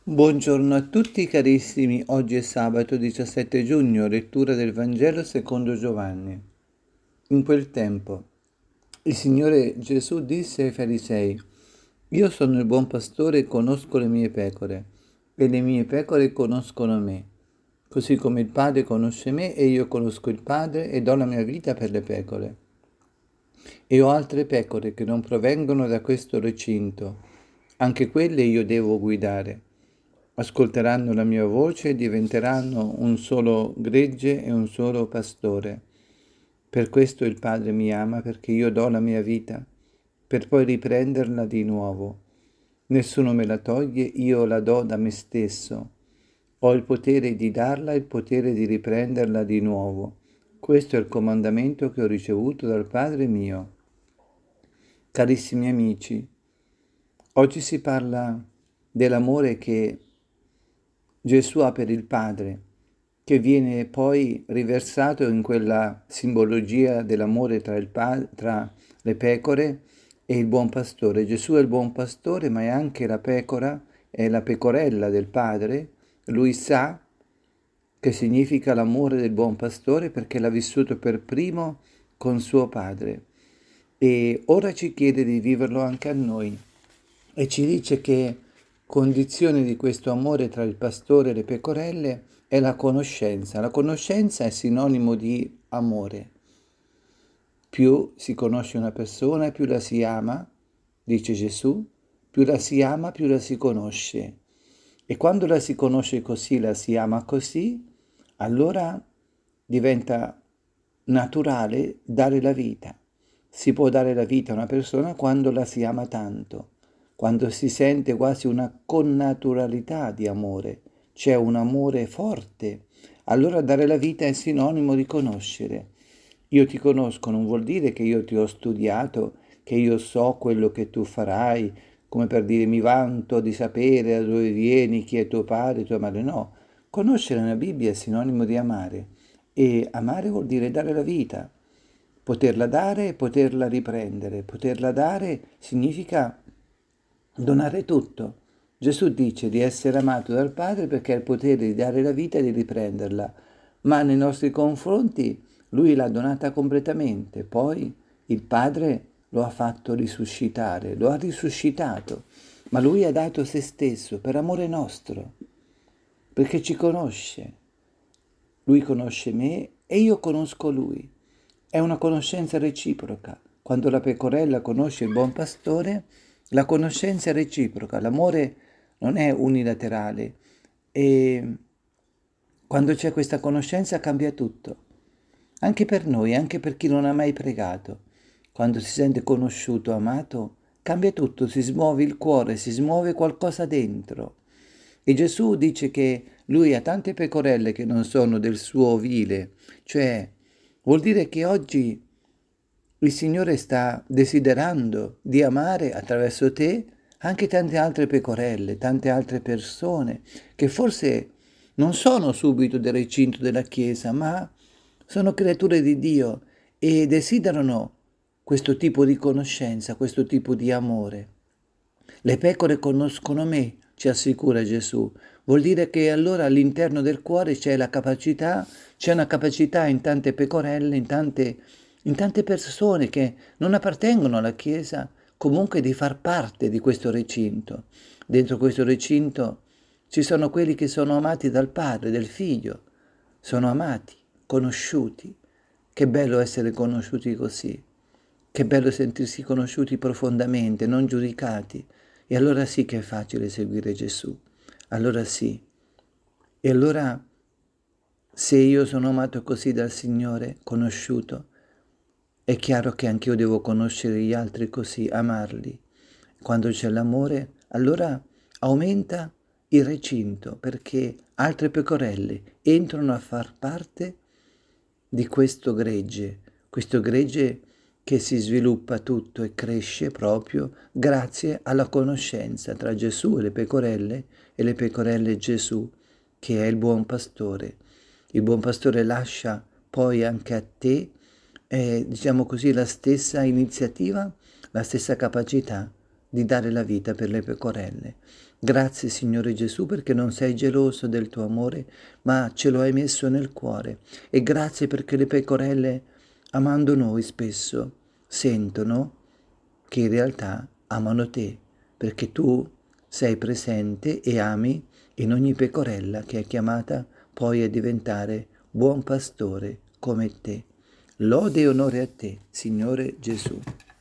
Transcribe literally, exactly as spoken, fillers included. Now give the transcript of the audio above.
Buongiorno a tutti carissimi, oggi è sabato diciassette giugno, lettura del Vangelo secondo Giovanni. In quel tempo il Signore Gesù disse ai Farisei: Io sono il buon pastore e conosco le mie pecore, e le mie pecore conoscono me, così come il Padre conosce me e io conosco il Padre e do la mia vita per le pecore. E ho altre pecore che non provengono da questo recinto, anche quelle io devo guidare. Ascolteranno la mia voce e diventeranno un solo gregge e un solo pastore. Per questo il Padre mi ama, perché io do la mia vita, per poi riprenderla di nuovo. Nessuno me la toglie, io la do da me stesso. Ho il potere di darla e il potere di riprenderla di nuovo. Questo è il comandamento che ho ricevuto dal Padre mio. Carissimi amici, oggi si parla dell'amore che Gesù ha per il Padre, che viene poi riversato in quella simbologia dell'amore tra, il pa- tra le pecore e il buon pastore. Gesù è il buon pastore, ma è anche la pecora, è la pecorella del Padre. Lui sa che significa l'amore del buon pastore perché l'ha vissuto per primo con suo Padre. E ora ci chiede di viverlo anche a noi e ci dice che condizione di questo amore tra il pastore e le pecorelle è la conoscenza. La conoscenza è sinonimo di amore. Più si conosce una persona, più la si ama, dice Gesù, più la si ama, più la si conosce. E quando la si conosce così, la si ama così, allora diventa naturale dare la vita. Si può dare la vita a una persona quando la si ama tanto, quando si sente quasi una connaturalità di amore, c'è un amore forte. Allora dare la vita è sinonimo di conoscere. Io ti conosco non vuol dire che io ti ho studiato, che io so quello che tu farai, come per dire mi vanto di sapere da dove vieni, chi è tuo padre, tua madre. No, conoscere nella Bibbia è sinonimo di amare e amare vuol dire dare la vita, poterla dare e poterla riprendere. Poterla dare significa donare tutto. Gesù dice di essere amato dal Padre perché ha il potere di dare la vita e di riprenderla, ma nei nostri confronti lui l'ha donata completamente, poi il Padre lo ha fatto risuscitare, lo ha risuscitato, ma lui ha dato se stesso per amore nostro, perché ci conosce. Lui conosce me e io conosco lui. È una conoscenza reciproca. Quando la pecorella conosce il buon pastore, la conoscenza è reciproca, l'amore non è unilaterale e quando c'è questa conoscenza cambia tutto, anche per noi, anche per chi non ha mai pregato. Quando si sente conosciuto, amato, cambia tutto, si smuove il cuore, si smuove qualcosa dentro. E Gesù dice che lui ha tante pecorelle che non sono del suo ovile, cioè vuol dire che oggi il Signore sta desiderando di amare attraverso te anche tante altre pecorelle, tante altre persone che forse non sono subito del recinto della Chiesa, ma sono creature di Dio e desiderano questo tipo di conoscenza, questo tipo di amore. Le pecore conoscono me, ci assicura Gesù. Vuol dire che allora all'interno del cuore c'è la capacità, c'è una capacità in tante pecorelle, in tante, in tante persone che non appartengono alla Chiesa, comunque di far parte di questo recinto. Dentro questo recinto ci sono quelli che sono amati dal Padre, del Figlio, sono amati, conosciuti. Che bello essere conosciuti così. Che bello sentirsi conosciuti profondamente, non giudicati. E allora sì che è facile seguire Gesù. Allora sì. E allora, se io sono amato così dal Signore, conosciuto, è chiaro che anch'io devo conoscere gli altri così, amarli. Quando c'è l'amore, allora aumenta il recinto, perché altre pecorelle entrano a far parte di questo gregge, questo gregge che si sviluppa tutto e cresce proprio grazie alla conoscenza tra Gesù e le pecorelle e le pecorelle e Gesù, che è il buon pastore. Il buon pastore lascia poi anche a te, eh, diciamo così, la stessa iniziativa, la stessa capacità di dare la vita per le pecorelle. Grazie Signore Gesù perché non sei geloso del tuo amore, ma ce lo hai messo nel cuore. E grazie perché le pecorelle, amando noi spesso, sentono che in realtà amano te, perché tu sei presente e ami in ogni pecorella che è chiamata poi a diventare buon pastore come te. Lode e onore a te, Signore Gesù.